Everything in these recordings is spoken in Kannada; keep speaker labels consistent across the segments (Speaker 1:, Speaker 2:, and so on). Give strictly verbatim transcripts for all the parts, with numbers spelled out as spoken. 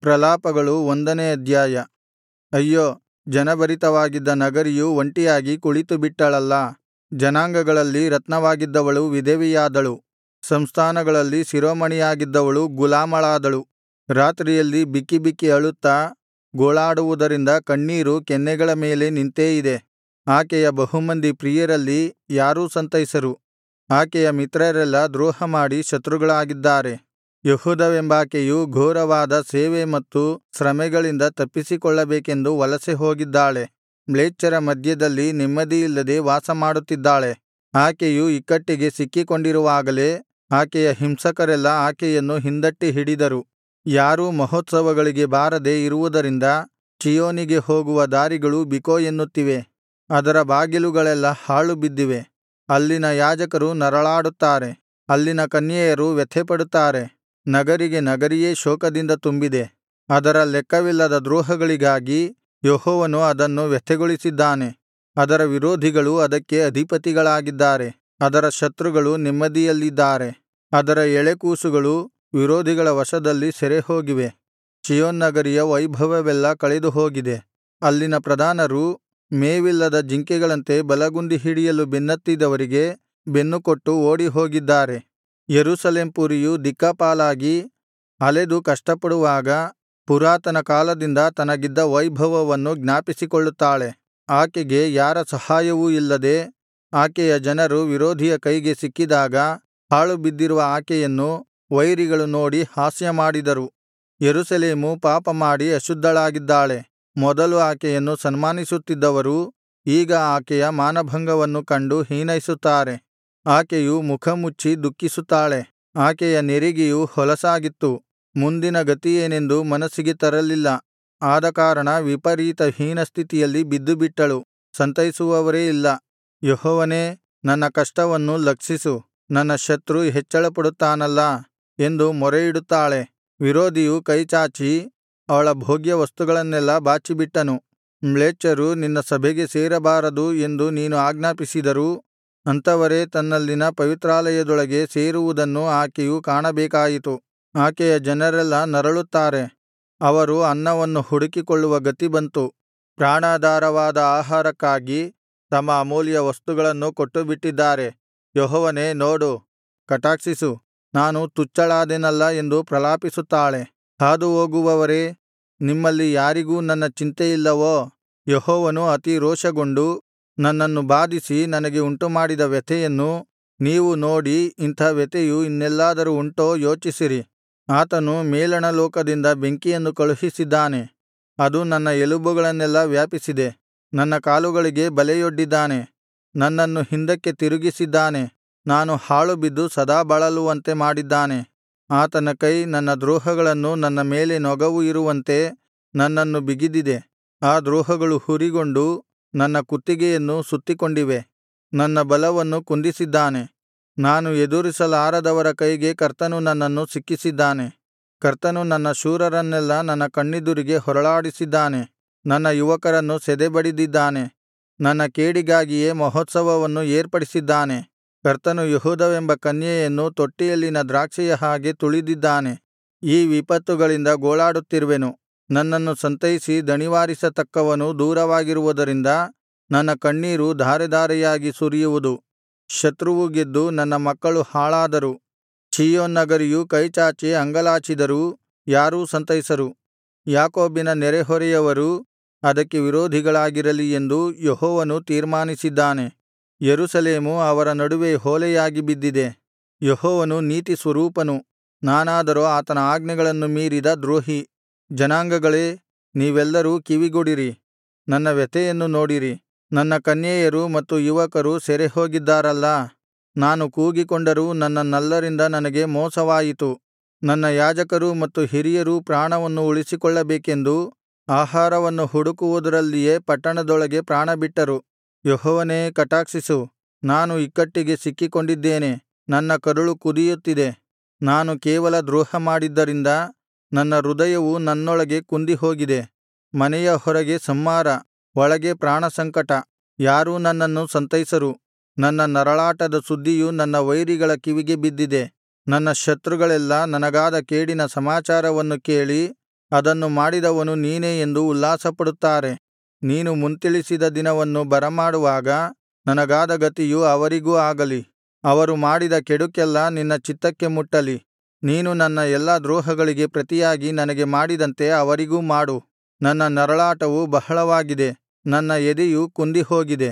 Speaker 1: ಪ್ರಲಾಪಗಳು ಒಂದನೇ ಅಧ್ಯಾಯ. ಅಯ್ಯೋ, ಜನಭರಿತವಾಗಿದ್ದ ನಗರಿಯು ಒಂಟಿಯಾಗಿ ಕುಳಿತುಬಿಟ್ಟಳಲ್ಲಾ. ಜನಾಂಗಗಳಲ್ಲಿ ರತ್ನವಾಗಿದ್ದವಳು ವಿಧವೆಯಾದಳು, ಸಂಸ್ಥಾನಗಳಲ್ಲಿ ಶಿರೋಮಣಿಯಾಗಿದ್ದವಳು ಗುಲಾಮಳಾದಳು. ರಾತ್ರಿಯಲ್ಲಿ ಬಿಕ್ಕಿ ಬಿಕ್ಕಿ ಅಳುತ್ತಾ ಗೋಳಾಡುವುದರಿಂದ ಕಣ್ಣೀರು ಕೆನ್ನೆಗಳ ಮೇಲೆ ನಿಂತೇ ಇದೆ. ಆಕೆಯ ಬಹುಮಂದಿ ಪ್ರಿಯರಲ್ಲಿ ಯಾರೂ ಸಂತೈಸರು. ಆಕೆಯ ಮಿತ್ರರೆಲ್ಲಾ ದ್ರೋಹಮಾಡಿ ಶತ್ರುಗಳಾಗಿದ್ದಾರೆ. ಯೆಹೂದವೆಂಬಾಕೆಯು ಘೋರವಾದ ಸೇವೆ ಮತ್ತು ಶ್ರಮೆಗಳಿಂದ ತಪ್ಪಿಸಿಕೊಳ್ಳಬೇಕೆಂದು ವಲಸೆ ಹೋಗಿದ್ದಾಳೆ. ಮ್ಲೇಚ್ಛರ ಮಧ್ಯದಲ್ಲಿ ನೆಮ್ಮದಿಯಿಲ್ಲದೆ ವಾಸಮಾಡುತ್ತಿದ್ದಾಳೆ. ಆಕೆಯು ಇಕ್ಕಟ್ಟಿಗೆ ಸಿಕ್ಕಿಕೊಂಡಿರುವಾಗಲೇ ಆಕೆಯ ಹಿಂಸಕರೆಲ್ಲಾ ಆಕೆಯನ್ನು ಹಿಂದಟ್ಟಿ ಹಿಡಿದರು. ಯಾರೂ ಮಹೋತ್ಸವಗಳಿಗೆ ಬಾರದೆ ಇರುವುದರಿಂದ ಚೀಯೋನಿಗೆ ಹೋಗುವ ದಾರಿಗಳು ಬಿಕೋ ಎನ್ನುತ್ತಿವೆ. ಅದರ ಬಾಗಿಲುಗಳೆಲ್ಲಾ ಹಾಳು ಬಿದ್ದಿವೆ. ಅಲ್ಲಿನ ಯಾಜಕರು ನರಳಾಡುತ್ತಾರೆ, ಅಲ್ಲಿನ ಕನ್ಯೆಯರು ವ್ಯಥೆಪಡುತ್ತಾರೆ. ನಗರಿಗೆ ನಗರಿಯೇ ಶೋಕದಿಂದ ತುಂಬಿದೆ. ಅದರ ಲೆಕ್ಕವಿಲ್ಲದ ದ್ರೋಹಗಳಿಗಾಗಿ ಯೆಹೋವನು ಅದನ್ನು ವ್ಯಥೆಗೊಳಿಸಿದ್ದಾನೆ. ಅದರ ವಿರೋಧಿಗಳು ಅದಕ್ಕೆ ಅಧಿಪತಿಗಳಾಗಿದ್ದಾರೆ. ಅದರ ಶತ್ರುಗಳು ನೆಮ್ಮದಿಯಲ್ಲಿದ್ದಾರೆ. ಅದರ ಎಳೆಕೂಸುಗಳು ವಿರೋಧಿಗಳ ವಶದಲ್ಲಿ ಸೆರೆಹೋಗಿವೆ. ಚೀಯೋನ್ ನಗರಿಯ ವೈಭವವೆಲ್ಲಾ ಕಳೆದುಹೋಗಿದೆ. ಅಲ್ಲಿನ ಪ್ರಧಾನರು ಮೇವಿಲ್ಲದ ಜಿಂಕೆಗಳಂತೆ ಬಲಗುಂದಿ ಹಿಡಿಯಲು ಬೆನ್ನತ್ತಿದವರಿಗೆ ಬೆನ್ನುಕೊಟ್ಟು ಓಡಿಹೋಗಿದ್ದಾರೆ. ಯೆರೂಸಲೇಮ್ ಪುರಿಯು ದಿಕ್ಕಾಪಾಲಾಗಿ ಅಲೆದು ಕಷ್ಟಪಡುವಾಗ ಪುರಾತನ ಕಾಲದಿಂದ ತನಗಿದ್ದ ವೈಭವವನ್ನು ಜ್ಞಾಪಿಸಿಕೊಳ್ಳುತ್ತಾಳೆ. ಆಕೆಗೆ ಯಾರ ಸಹಾಯವೂ ಇಲ್ಲದೆ ಆಕೆಯ ಜನರು ವಿರೋಧಿಯ ಕೈಗೆ ಸಿಕ್ಕಿದಾಗ ಹಾಳುಬಿದ್ದಿರುವ ಆಕೆಯನ್ನು ವೈರಿಗಳು ನೋಡಿ ಹಾಸ್ಯಮಾಡಿದರು. ಯೆರೂಸಲೇಮು ಪಾಪಮಾಡಿ ಅಶುದ್ಧಳಾಗಿದ್ದಾಳೆ. ಮೊದಲು ಆಕೆಯನ್ನು ಸನ್ಮಾನಿಸುತ್ತಿದ್ದವರು ಈಗ ಆಕೆಯ ಮಾನಭಂಗವನ್ನು ಕಂಡು ಹೀನೈಸುತ್ತಾರೆ. ಆಕೆಯು ಮುಖಮುಚ್ಚಿ ದುಃಖಿಸುತ್ತಾಳೆ. ಆಕೆಯ ನೆರಿಗೆಯು ಹೊಲಸಾಗಿತ್ತು, ಮುಂದಿನ ಗತಿಯೇನೆಂದು ಮನಸ್ಸಿಗೆ ತರಲಿಲ್ಲ. ಆದಕಾರಣ ವಿಪರೀತ ಹೀನಸ್ಥಿತಿಯಲ್ಲಿ ಬಿದ್ದುಬಿಟ್ಟಳು, ಸಂತೈಸುವವರೇ ಇಲ್ಲ. ಯೆಹೋವನೇ, ನನ್ನ ಕಷ್ಟವನ್ನು ಲಕ್ಷಿಸು, ನನ್ನ ಶತ್ರು ಹೆಚ್ಚಳಪಡುತ್ತಾನಲ್ಲಾ ಎಂದು ಮೊರೆಯಿಡುತ್ತಾಳೆ. ವಿರೋಧಿಯು ಕೈಚಾಚಿ ಅವಳ ಭೋಗ್ಯವಸ್ತುಗಳನ್ನೆಲ್ಲಾ ಬಾಚಿಬಿಟ್ಟನು. ಮ್ಲೇಚ್ಛರು ನಿನ್ನ ಸಭೆಗೆ ಸೇರಬಾರದು ಎಂದು ನೀನು ಆಜ್ಞಾಪಿಸಿದರೂ ಅಂಥವರೇ ತನ್ನಲ್ಲಿನ ಪವಿತ್ರಾಲಯದೊಳಗೆ ಸೇರುವುದನ್ನು ಆಕೆಯು ಕಾಣಬೇಕಾಯಿತು. ಆಕೆಯ ಜನರೆಲ್ಲಾ ನರಳುತ್ತಾರೆ. ಅವರು ಅನ್ನವನ್ನು ಹುಡುಕಿಕೊಳ್ಳುವ ಗತಿ ಬಂತು. ಪ್ರಾಣಾಧಾರವಾದ ಆಹಾರಕ್ಕಾಗಿ ತಮ್ಮ ಅಮೂಲ್ಯ ವಸ್ತುಗಳನ್ನು ಕೊಟ್ಟುಬಿಟ್ಟಿದ್ದಾರೆ. ಯೆಹೋವನೇ, ನೋಡು, ಕಟಾಕ್ಷಿಸು, ನಾನು ತುಚ್ಛಳಾದೆನಲ್ಲಾ ಎಂದು ಪ್ರಲಾಪಿಸುತ್ತಾಳೆ. ಹಾದುಹೋಗುವವರೇ, ನಿಮ್ಮಲ್ಲಿ ಯಾರಿಗೂ ನನ್ನ ಚಿಂತೆಯಿಲ್ಲವೋ? ಯೆಹೋವನು ಅತಿ ರೋಷಗೊಂಡು ನನ್ನನ್ನು ಬಾಧಿಸಿ ನನಗೆ ಉಂಟುಮಾಡಿದ ವ್ಯಥೆಯನ್ನು ನೀವು ನೋಡಿ ಇಂಥ ವ್ಯಥೆಯು ಇನ್ನೆಲ್ಲಾದರೂ ಉಂಟೋ ಯೋಚಿಸಿರಿ. ಆತನು ಮೇಲಣ ಲೋಕದಿಂದ ಬೆಂಕಿಯನ್ನು ಕಳುಹಿಸಿದ್ದಾನೆ. ಅದು ನನ್ನ ಎಲುಬುಗಳನ್ನೆಲ್ಲಾ ವ್ಯಾಪಿಸಿದೆ. ನನ್ನ ಕಾಲುಗಳಿಗೆ ಬಲೆಯೊಡ್ಡಿದ್ದಾನೆ. ನನ್ನನ್ನು ಹಿಂದಕ್ಕೆ ತಿರುಗಿಸಿದ್ದಾನೆ. ನಾನು ಹಾಳುಬಿದ್ದು ಸದಾ ಬಳಲುವಂತೆ ಮಾಡಿದ್ದಾನೆ. ಆತನ ಕೈ ನನ್ನ ದ್ರೋಹಗಳನ್ನು ನನ್ನ ಮೇಲೆ ನೊಗವು ಇರುವಂತೆ ನನ್ನನ್ನು ಬಿಗಿದಿದೆ. ಆ ದ್ರೋಹಗಳು ಹುರಿಗೊಂಡು ನನ್ನ ಕುತ್ತಿಗೆಯನ್ನು ಸುತ್ತಿಕೊಂಡಿವೆ. ನನ್ನ ಬಲವನ್ನು ಕುಂದಿಸಿದ್ದಾನೆ. ನಾನು ಎದುರಿಸಲಾರದವರ ಕೈಗೆ ಕರ್ತನು ನನ್ನನ್ನು ಸಿಕ್ಕಿಸಿದ್ದಾನೆ. ಕರ್ತನು ನನ್ನ ಶೂರರನ್ನೆಲ್ಲಾ ನನ್ನ ಕಣ್ಣೆದುರಿಗೆ ಹೊರಳಾಡಿಸಿದ್ದಾನೆ. ನನ್ನ ಯುವಕರನ್ನು ಸದೆಬಡಿದಿದ್ದಾನೆ. ನನ್ನ ಕೇಡಿಗಾಗಿಯೇ ಮಹೋತ್ಸವವನ್ನು ಏರ್ಪಡಿಸಿದ್ದಾನೆ. ಕರ್ತನು ಯೆಹೂದವೆಂಬ ಕನ್ಯೆಯನ್ನು ತೊಟ್ಟಿಯಲ್ಲಿನ ದ್ರಾಕ್ಷಿಯ ಹಾಗೆ ತುಳಿದಿದ್ದಾನೆ. ಈ ವಿಪತ್ತುಗಳಿಂದ ಗೋಳಾಡುತ್ತಿರುವೆನು. ನನ್ನನ್ನು ಸಂತೈಸಿ ದಣಿವಾರಿಸತಕ್ಕವನು ದೂರವಾಗಿರುವುದರಿಂದ ನನ್ನ ಕಣ್ಣೀರು ಧಾರೆಧಾರೆಯಾಗಿ ಸುರಿಯುವುದು. ಶತ್ರುವು ಗೆದ್ದು ನನ್ನ ಮಕ್ಕಳು ಹಾಳಾದರು. ಚೀಯೋನ್ ನಗರಿಯು ಕೈಚಾಚಿ ಅಂಗಲಾಚಿದರೂ ಯಾರೂ ಸಂತೈಸರು. ಯಾಕೋಬಿನ ನೆರೆಹೊರೆಯವರು ಅದಕ್ಕೆ ವಿರೋಧಿಗಳಾಗಿರಲಿ ಎಂದು ಯೆಹೋವನು ತೀರ್ಮಾನಿಸಿದ್ದಾನೆ. ಯೆರೂಸಲೇಮು ಅವರ ನಡುವೆ ಹೊಲೆಯಾಗಿ ಬಿದ್ದಿದೆ. ಯೆಹೋವನು ನೀತಿ ಸ್ವರೂಪನು, ನಾನಾದರೋ ಆತನ ಆಜ್ಞೆಗಳನ್ನು ಮೀರಿದ ದ್ರೋಹಿ. ಜನಾಂಗಗಳೇ, ನೀವೆಲ್ಲರೂ ಕಿವಿಗೊಡಿರಿ, ನನ್ನ ವ್ಯಥೆಯನ್ನು ನೋಡಿರಿ. ನನ್ನ ಕನ್ಯೆಯರು ಮತ್ತು ಯುವಕರು ಸೆರೆಹೋಗಿದ್ದಾರಲ್ಲಾ. ನಾನು ಕೂಗಿಕೊಂಡರೂ ನನ್ನ ನಲ್ಲರಿಂದ ನನಗೆ ಮೋಸವಾಯಿತು. ನನ್ನ ಯಾಜಕರೂ ಮತ್ತು ಹಿರಿಯರೂ ಪ್ರಾಣವನ್ನು ಉಳಿಸಿಕೊಳ್ಳಬೇಕೆಂದು ಆಹಾರವನ್ನು ಹುಡುಕುವುದರಲ್ಲಿಯೇ ಪಟ್ಟಣದೊಳಗೆ ಪ್ರಾಣಬಿಟ್ಟರು. ಯೆಹೋವನೇ, ಕಟಾಕ್ಷಿಸು, ನಾನು ಇಕ್ಕಟ್ಟಿಗೆ ಸಿಕ್ಕಿಕೊಂಡಿದ್ದೇನೆ. ನನ್ನ ಕರುಳು ಕುದಿಯುತ್ತಿದೆ. ನಾನು ಕೇವಲ ದ್ರೋಹ ಮಾಡಿದ್ದರಿಂದ ನನ್ನ ಹೃದಯವು ನನ್ನೊಳಗೆ ಕುಂದಿಹೋಗಿದೆ. ಮನೆಯ ಹೊರಗೆ ಸಂಹಾರ, ಒಳಗೆ ಪ್ರಾಣಸಂಕಟ. ಯಾರೂ ನನ್ನನ್ನು ಸಂತೈಸರು. ನನ್ನ ನರಳಾಟದ ಸುದ್ದಿಯು ನನ್ನ ವೈರಿಗಳ ಕಿವಿಗೆ ಬಿದ್ದಿದೆ. ನನ್ನ ಶತ್ರುಗಳೆಲ್ಲಾ ನನಗಾದ ಕೇಡಿನ ಸಮಾಚಾರವನ್ನು ಕೇಳಿ ಅದನ್ನು ಮಾಡಿದವನು ನೀನೇ ಎಂದು ಉಲ್ಲಾಸಪಡುತ್ತಾರೆ. ನೀನು ಮುಂತಿಳಿಸಿದ ದಿನವನ್ನು ಬರಮಾಡುವಾಗ ನನಗಾದ ಗತಿಯು ಅವರಿಗೂ ಆಗಲಿ. ಅವರು ಮಾಡಿದ ಕೆಡುಕೆಲ್ಲಾ ನಿನ್ನ ಚಿತ್ತಕ್ಕೆ ಮುಟ್ಟಲಿ. ನೀನು ನನ್ನ ಎಲ್ಲಾ ದ್ರೋಹಗಳಿಗೆ ಪ್ರತಿಯಾಗಿ ನನಗೆ ಮಾಡಿದಂತೆ ಅವರಿಗೂ ಮಾಡು. ನನ್ನ ನರಳಾಟವು ಬಹಳವಾಗಿದೆ, ನನ್ನ ಎದೆಯು ಕುಂದಿಹೋಗಿದೆ.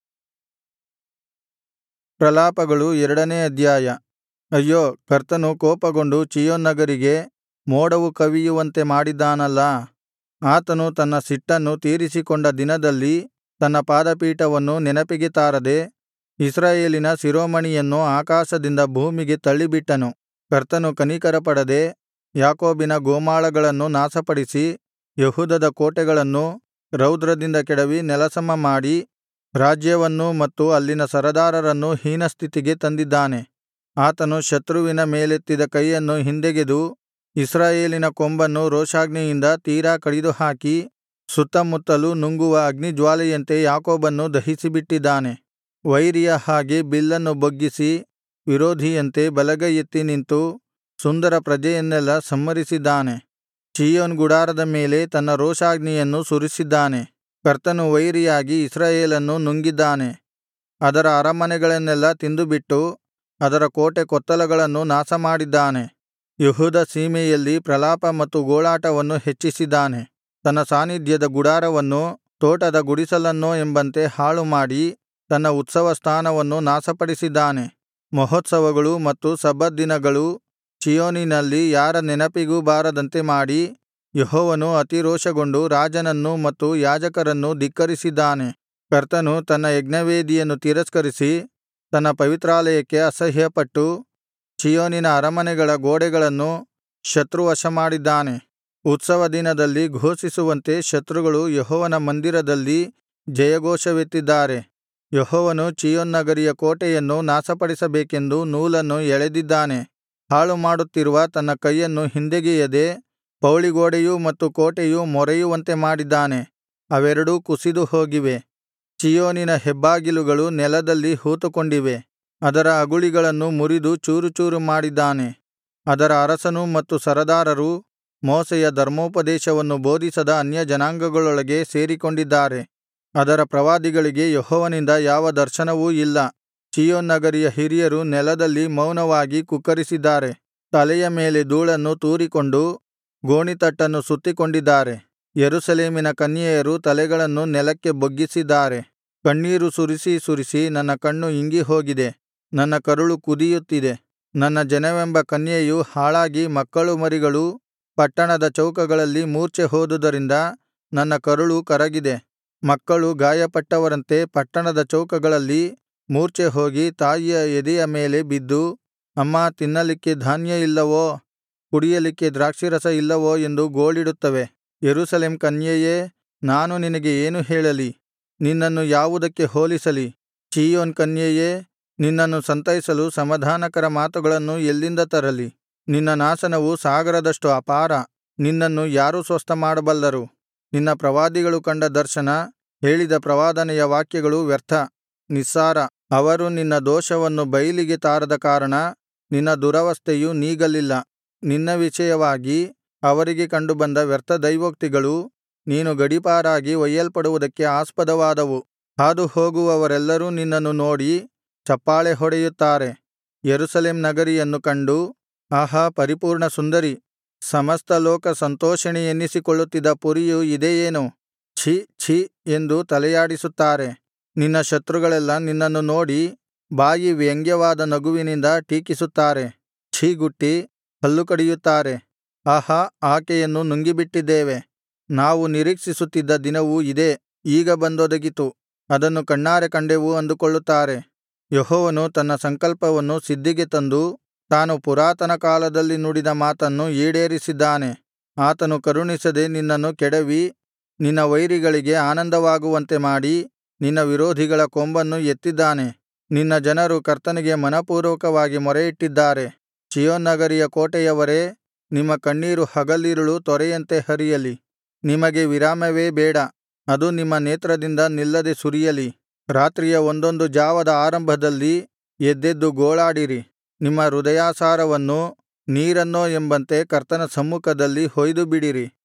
Speaker 1: ಪ್ರಲಾಪಗಳು ಎರಡನೇ ಅಧ್ಯಾಯ. ಅಯ್ಯೋ, ಕರ್ತನು ಕೋಪಗೊಂಡು ಚೀಯೋನ್ ನಗರಿಗೆ ಮೋಡವು ಕವಿಯುವಂತೆ ಮಾಡಿದ್ದಾನಲ್ಲಾ. ಆತನು ತನ್ನ ಸಿಟ್ಟನ್ನು ತೀರಿಸಿಕೊಂಡ ದಿನದಲ್ಲಿ ತನ್ನ ಪಾದಪೀಠವನ್ನು ನೆನಪಿಗೆ ತಾರದೆ ಇಸ್ರಾಯೇಲಿನ ಶಿರೋಮಣಿಯನ್ನು ಆಕಾಶದಿಂದ ಭೂಮಿಗೆ ತಳ್ಳಿಬಿಟ್ಟನು. ಕರ್ತನು ಕನಿಕರಪಡದೆ ಯಾಕೋಬಿನ ಗೋಮಾಳಗಳನ್ನು ನಾಶಪಡಿಸಿ ಯೆಹೂದದ ಕೋಟೆಗಳನ್ನು ರೌದ್ರದಿಂದ ಕೆಡವಿ ನೆಲಸಮ ಮಾಡಿ ರಾಜ್ಯವನ್ನೂ ಮತ್ತು ಅಲ್ಲಿನ ಸರದಾರರನ್ನೂ ಹೀನಸ್ಥಿತಿಗೆ ತಂದಿದ್ದಾನೆ. ಆತನು ಶತ್ರುವಿನ ಮೇಲೆತ್ತಿದ ಕೈಯನ್ನು ಹಿಂದೆಗೆದು ಇಸ್ರಾಯೇಲಿನ ಕೊಂಬನ್ನು ರೋಷಾಗ್ನಿಯಿಂದ ತೀರಾ ಕಡಿದುಹಾಕಿ ಸುತ್ತಮುತ್ತಲೂ ನುಂಗುವ ಅಗ್ನಿಜ್ವಾಲೆಯಂತೆ ಯಾಕೋಬನ್ನು ದಹಿಸಿಬಿಟ್ಟಿದ್ದಾನೆ. ವೈರಿಯ ಹಾಗೆ ಬಿಲ್ಲನ್ನು ಬೊಗ್ಗಿಸಿ ವಿರೋಧಿಯಂತೆ ಬಲಗೈಯೆತ್ತಿ ನಿಂತು ಸುಂದರ ಪ್ರಜೆಯನ್ನೆಲ್ಲಾ ಸಂಹರಿಸಿದ್ದಾನೆ. ಚೀಯೋನ್ ಗುಡಾರದ ಮೇಲೆ ತನ್ನ ರೋಷಾಗ್ನಿಯನ್ನು ಸುರಿಸಿದ್ದಾನೆ. ಕರ್ತನು ವೈರಿಯಾಗಿ ಇಸ್ರಾಯೇಲನ್ನು ನುಂಗಿದ್ದಾನೆ. ಅದರ ಅರಮನೆಗಳನ್ನೆಲ್ಲಾ ತಿಂದುಬಿಟ್ಟು ಅದರ ಕೋಟೆ ಕೊತ್ತಲಗಳನ್ನು ನಾಶಮಾಡಿದ್ದಾನೆ. ಯೆಹೂದ ಸೀಮೆಯಲ್ಲಿ ಪ್ರಲಾಪ ಮತ್ತು ಗೋಳಾಟವನ್ನು ಹೆಚ್ಚಿಸಿದ್ದಾನೆ. ತನ್ನ ಸಾನ್ನಿಧ್ಯದ ಗುಡಾರವನ್ನು ತೋಟದ ಗುಡಿಸಲನ್ನೋ ಎಂಬಂತೆ ಹಾಳುಮಾಡಿ ತನ್ನ ಉತ್ಸವಸ್ಥಾನವನ್ನು ನಾಶಪಡಿಸಿದ್ದಾನೆ. ಮಹೋತ್ಸವಗಳು ಮತ್ತು ಸಬ್ಬತ್ ದಿನಗಳು ಚೀಯೋನಿನಲ್ಲಿ ಯಾರ ನೆನಪಿಗೂ ಬಾರದಂತೆ ಮಾಡಿ ಯೆಹೋವನು ಅತಿರೋಷಗೊಂಡು ರಾಜನನ್ನೂ ಮತ್ತು ಯಾಜಕರನ್ನೂ ಧಿಕ್ಕರಿಸಿದ್ದಾನೆ. ಕರ್ತನು ತನ್ನ ಯಜ್ಞವೇದಿಯನ್ನು ತಿರಸ್ಕರಿಸಿ ತನ್ನ ಪವಿತ್ರಾಲಯಕ್ಕೆ ಅಸಹ್ಯಪಟ್ಟು ಚೀಯೋನಿನ ಅರಮನೆಗಳ ಗೋಡೆಗಳನ್ನು ಶತ್ರುವಶಮಾಡಿದ್ದಾನೆ. ಉತ್ಸವ ದಿನದಲ್ಲಿ ಘೋಷಿಸುವಂತೆ ಶತ್ರುಗಳು ಯೆಹೋವನ ಮಂದಿರದಲ್ಲಿ ಜಯಘೋಷವೆತ್ತಿದ್ದಾರೆ. ಯೆಹೋವನು ಚೀಯೋನ್ ನಗರಿಯ ಕೋಟೆಯನ್ನು ನಾಶಪಡಿಸಬೇಕೆಂದು ನೂಲನ್ನು ಎಳೆದಿದ್ದಾನೆ. ಹಾಳುಮಾಡುತ್ತಿರುವ ತನ್ನ ಕೈಯನ್ನು ಹಿಂದೆಗೆಯದೆ ಪೌಳಿಗೋಡೆಯೂ ಮತ್ತು ಕೋಟೆಯೂ ಮೊರೆಯುವಂತೆ ಮಾಡಿದ್ದಾನೆ. ಅವೆರಡೂ ಕುಸಿದು ಹೋಗಿವೆ. ಚೀಯೋನಿನ ಹೆಬ್ಬಾಗಿಲುಗಳು ನೆಲದಲ್ಲಿ ಹೂತುಕೊಂಡಿವೆ. ಅದರ ಅಗುಳಿಗಳನ್ನು ಮುರಿದು ಚೂರುಚೂರು ಮಾಡಿದ್ದಾನೆ. ಅದರ ಅರಸನೂ ಮತ್ತು ಸರದಾರರೂ ಮೋಶೆಯ ಧರ್ಮೋಪದೇಶವನ್ನು ಬೋಧಿಸದ ಅನ್ಯಜನಾಂಗಗಳೊಳಗೆ ಸೇರಿಕೊಂಡಿದ್ದಾರೆ. ಅದರ ಪ್ರವಾದಿಗಳಿಗೆ ಯೆಹೋವನಿಂದ ಯಾವ ದರ್ಶನವೂ ಇಲ್ಲ. ಚೀಯೋನ್ ನಗರಿಯ ಹಿರಿಯರು ನೆಲದಲ್ಲಿ ಮೌನವಾಗಿ ಕುಕ್ಕರಿಸಿದ್ದಾರೆ. ತಲೆಯ ಮೇಲೆ ಧೂಳನ್ನು ತೂರಿಕೊಂಡು ಗೋಣಿತಟ್ಟನ್ನು ಸುತ್ತಿಕೊಂಡಿದ್ದಾರೆ. ಯೆರೂಸಲೇಮಿನ ಕನ್ಯೆಯರು ತಲೆಗಳನ್ನು ನೆಲಕ್ಕೆ ಬೊಗ್ಗಿಸಿದ್ದಾರೆ. ಕಣ್ಣೀರು ಸುರಿಸಿ ಸುರಿಸಿ ನನ್ನ ಕಣ್ಣು ಇಂಗಿಹೋಗಿದೆ, ನನ್ನ ಕರುಳು ಕುದಿಯುತ್ತಿದೆ. ನನ್ನ ಜನವೆಂಬ ಕನ್ಯೆಯು ಹಾಳಾಗಿ ಮಕ್ಕಳು ಮರಿಗಳು ಪಟ್ಟಣದ ಚೌಕಗಳಲ್ಲಿ ಮೂರ್ಛೆ ಹೋದುದರಿಂದ ನನ್ನ ಕರುಳು ಕರಗಿದೆ. ಮಕ್ಕಳು ಗಾಯಪಟ್ಟವರಂತೆ ಪಟ್ಟಣದ ಚೌಕಗಳಲ್ಲಿ ಮೂರ್ಛೆ ಹೋಗಿ ತಾಯಿಯ ಎದೆಯ ಮೇಲೆ ಬಿದ್ದು, ಅಮ್ಮಾ, ತಿನ್ನಲಿಕ್ಕೆ ಧಾನ್ಯ ಇಲ್ಲವೋ, ಕುಡಿಯಲಿಕ್ಕೆ ದ್ರಾಕ್ಷಿರಸ ಇಲ್ಲವೋ ಎಂದು ಗೋಳಿಡುತ್ತವೆ. ಯೆರೂಸಲೇಮ್ ಕನ್ಯೆಯೇ, ನಾನು ನಿನಗೆ ಏನು ಹೇಳಲಿ? ನಿನ್ನನ್ನು ಯಾವುದಕ್ಕೆ ಹೋಲಿಸಲಿ? ಚೀಯೋನ್ ಕನ್ಯೆಯೇ, ನಿನ್ನನ್ನು ಸಂತೈಸಲು ಸಮಾಧಾನಕರ ಮಾತುಗಳನ್ನು ಎಲ್ಲಿಂದ ತರಲಿ? ನಿನ್ನ ನಾಶನವು ಸಾಗರದಷ್ಟು ಅಪಾರ. ನಿನ್ನನ್ನು ಯಾರು ಸ್ವಸ್ಥಮಾಡಬಲ್ಲರು? ನಿನ್ನ ಪ್ರವಾದಿಗಳು ಕಂಡ ದರ್ಶನ, ಹೇಳಿದ ಪ್ರವಾದನೆಯ ವಾಕ್ಯಗಳು ವ್ಯರ್ಥ, ನಿಸ್ಸಾರ. ಅವರು ನಿನ್ನ ದೋಷವನ್ನು ಬೈಲಿಗೆ ತಾರದ ಕಾರಣ ನಿನ್ನ ದುರವಸ್ಥೆಯು ನೀಗಲಿಲ್ಲ. ನಿನ್ನ ವಿಷಯವಾಗಿ ಅವರಿಗೆ ಕಂಡುಬಂದ ವ್ಯರ್ಥ ದೈವೋಕ್ತಿಗಳು ನೀನು ಗಡೀಪಾರಾಗಿ ಒಯ್ಯಲ್ಪಡುವುದಕ್ಕೆ ಆಸ್ಪದವಾದವು. ಹಾದುಹೋಗುವವರೆಲ್ಲರೂ ನಿನ್ನನ್ನು ನೋಡಿ ಚಪ್ಪಾಳೆ ಹೊಡೆಯುತ್ತಾರೆ. ಯೆರೂಸಲೇಮ್ ನಗರಿಯನ್ನು ಕಂಡು, ಆಹಾ, ಪರಿಪೂರ್ಣ ಸುಂದರಿ, ಸಮಸ್ತ ಲೋಕ ಸಂತೋಷಿಣಿ ಎನ್ನಿಸಿಕೊಳ್ಳುತ್ತಿದ್ದ ಪುರಿಯು ಇದೇ ಏನು? ಛೀ ಛೀ ಎಂದು ತಲೆಯಾಡಿಸುತ್ತಾರೆ. ನಿನ್ನ ಶತ್ರುಗಳೆಲ್ಲಾ ನಿನ್ನನ್ನು ನೋಡಿ ಬಾಯಿ ವ್ಯಂಗ್ಯವಾದ ನಗುವಿನಿಂದ ಟೀಕಿಸುತ್ತಾರೆ. ಛೀಗುಟ್ಟಿ ಹಲ್ಲು ಕಡಿಯುತ್ತಾರೆ. ಆಹಾ, ಆಕೆಯನ್ನು ನುಂಗಿಬಿಟ್ಟಿದ್ದೇವೆ. ನಾವು ನಿರೀಕ್ಷಿಸುತ್ತಿದ್ದ ದಿನವು ಇದೇ, ಈಗ ಬಂದೊದಗಿತು. ಅದನ್ನು ಕಣ್ಣಾರೆ ಕಂಡೆವು ಅಂದುಕೊಳ್ಳುತ್ತಾರೆ. ಯೆಹೋವನು ತನ್ನ ಸಂಕಲ್ಪವನ್ನು ಸಿದ್ಧಿಗೆ ತಂದು ತಾನು ಪುರಾತನ ಕಾಲದಲ್ಲಿ ನುಡಿದ ಮಾತನ್ನು ಈಡೇರಿಸಿದ್ದಾನೆ. ಆತನು ಕರುಣಿಸದೆ ನಿನ್ನನ್ನು ಕೆಡವಿ ನಿನ್ನ ವೈರಿಗಳಿಗೆ ಆನಂದವಾಗುವಂತೆ ಮಾಡಿ ನಿನ್ನ ವಿರೋಧಿಗಳ ಕೊಂಬನ್ನು ಎತ್ತಿದ್ದಾನೆ. ನಿನ್ನ ಜನರು ಕರ್ತನಿಗೆ ಮನಃಪೂರ್ವಕವಾಗಿ ಮೊರೆಯಿಟ್ಟಿದ್ದಾರೆ. ಚೀಯೋನ್ ನಗರಿಯ ಕೋಟೆಯವರೇ, ನಿಮ್ಮ ಕಣ್ಣೀರು ಹಗಲಿರುಳು ತೊರೆಯಂತೆ ಹರಿಯಲಿ. ನಿಮಗೆ ವಿರಾಮವೇ ಬೇಡ, ಅದು ನಿಮ್ಮ ನೇತ್ರದಿಂದ ನಿಲ್ಲದೆ ಸುರಿಯಲಿ. ರಾತ್ರಿಯ ಒಂದೊಂದು ಜಾವದ ಆರಂಭದಲ್ಲಿ ಎದ್ದೆದ್ದು ಗೋಳಾಡಿರಿ. ನಿಮ್ಮ ಹೃದಯಾಸಾರವನ್ನು ನೀರನ್ನೋ ಎಂಬಂತೆ ಕರ್ತನ ಸಮ್ಮುಖದಲ್ಲಿ ಹೊಯ್ದುಬಿಡಿರಿ.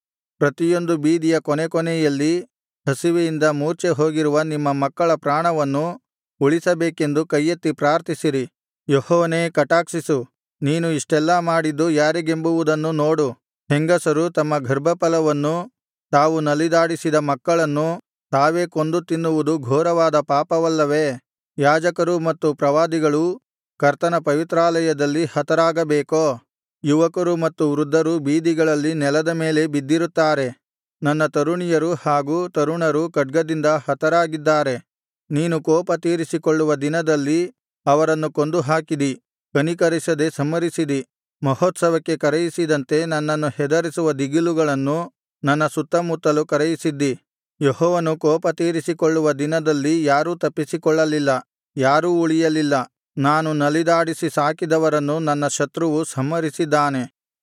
Speaker 1: ಪ್ರತಿಯೊಂದು ಬೀದಿಯ ಕೊನೆಕೊನೆಯಲ್ಲಿ ಹಸಿವೆಯಿಂದ ಮೂರ್ಛೆ ಹೋಗಿರುವ ನಿಮ್ಮ ಮಕ್ಕಳ ಪ್ರಾಣವನ್ನು ಉಳಿಸಬೇಕೆಂದು ಕೈಯೆತ್ತಿ ಪ್ರಾರ್ಥಿಸಿರಿ. ಯೆಹೋವನೇ, ಕಟಾಕ್ಷಿಸು. ನೀನು ಇಷ್ಟೆಲ್ಲಾ ಮಾಡಿದ್ದು ಯಾರಿಗೆಂಬುದನ್ನು ನೋಡು. ಹೆಂಗಸರು ತಮ್ಮ ಗರ್ಭಫಲವನ್ನೂ ತಾವು ನಲಿದಾಡಿಸಿದ ಮಕ್ಕಳನ್ನೂ ತಾವೇ ಕೊಂದು ತಿನ್ನುವುದು ಘೋರವಾದ ಪಾಪವಲ್ಲವೇ? ಯಾಜಕರೂ ಮತ್ತು ಪ್ರವಾದಿಗಳೂ ಕರ್ತನ ಪವಿತ್ರಾಲಯದಲ್ಲಿ ಹತರಾಗಬೇಕೋ? ಯುವಕರು ಮತ್ತು ವೃದ್ಧರು ಬೀದಿಗಳಲ್ಲಿ ನೆಲದ ಮೇಲೆ ಬಿದ್ದಿರುತ್ತಾರೆ. ನನ್ನ ತರುಣಿಯರು ಹಾಗೂ ತರುಣರು ಖಡ್ಗದಿಂದ ಹತರಾಗಿದ್ದಾರೆ. ನೀನು ಕೋಪ ತೀರಿಸಿಕೊಳ್ಳುವ ದಿನದಲ್ಲಿ ಅವರನ್ನು ಕೊಂದು ಹಾಕಿದಿ, ಕನಿಕರಿಸದೆ ಸಂಹರಿಸಿದಿ. ಮಹೋತ್ಸವಕ್ಕೆ ಕರೆಯಿಸಿದಂತೆ ನನ್ನನ್ನು ಹೆದರಿಸುವ ದಿಗಿಲುಗಳನ್ನು ನನ್ನ ಸುತ್ತಮುತ್ತಲು ಕರೆಯಿಸಿದ್ದಿ. ಯೆಹೋವನು ಕೋಪ ತೀರಿಸಿಕೊಳ್ಳುವ ದಿನದಲ್ಲಿ ಯಾರೂ ತಪ್ಪಿಸಿಕೊಳ್ಳಲಿಲ್ಲ, ಯಾರೂ ಉಳಿಯಲಿಲ್ಲ. ನಾನು ನಲಿದಾಡಿಸಿ ಸಾಕಿದವರನ್ನು ನನ್ನ ಶತ್ರುವು ಸಂಹರಿಸಿದ್ದಾನೆ.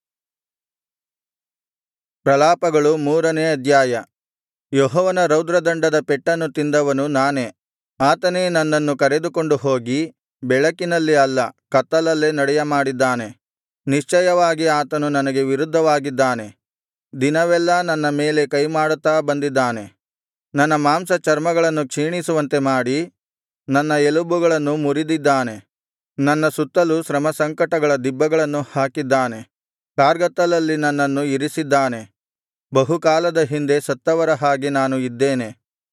Speaker 1: ಪ್ರಲಾಪಗಳು ಮೂರನೇ ಅಧ್ಯಾಯ. ಯೆಹೋವನ ರೌದ್ರದಂಡದ ಪೆಟ್ಟನ್ನು ತಿಂದವನು ನಾನೇ. ಆತನೇ ನನ್ನನ್ನು ಕರೆದುಕೊಂಡು ಹೋಗಿ ಬೆಳಕಿನಲ್ಲಿ ಅಲ್ಲ, ಕತ್ತಲಲ್ಲೇ ನಡೆಯಮಾಡಿದ್ದಾನೆ. ನಿಶ್ಚಯವಾಗಿ ಆತನು ನನಗೆ ವಿರುದ್ಧವಾಗಿದ್ದಾನೆ. ದಿನವೆಲ್ಲಾ ನನ್ನ ಮೇಲೆ ಕೈಮಾಡುತ್ತಾ ಬಂದಿದ್ದಾನೆ. ನನ್ನ ಮಾಂಸಚರ್ಮಗಳನ್ನು ಕ್ಷೀಣಿಸುವಂತೆ ಮಾಡಿ ನನ್ನ ಎಲುಬುಗಳನ್ನು ಮುರಿದಿದ್ದಾನೆ. ನನ್ನ ಸುತ್ತಲೂ ಶ್ರಮಸಂಕಟಗಳ ದಿಬ್ಬಗಳನ್ನು ಹಾಕಿದ್ದಾನೆ. ಕಾರ್ಗತ್ತಲಲ್ಲಿ ನನ್ನನ್ನು ಇರಿಸಿದ್ದಾನೆ. ಬಹುಕಾಲದ ಹಿಂದೆ ಸತ್ತವರ ಹಾಗೆ ನಾನು ಇದ್ದೇನೆ.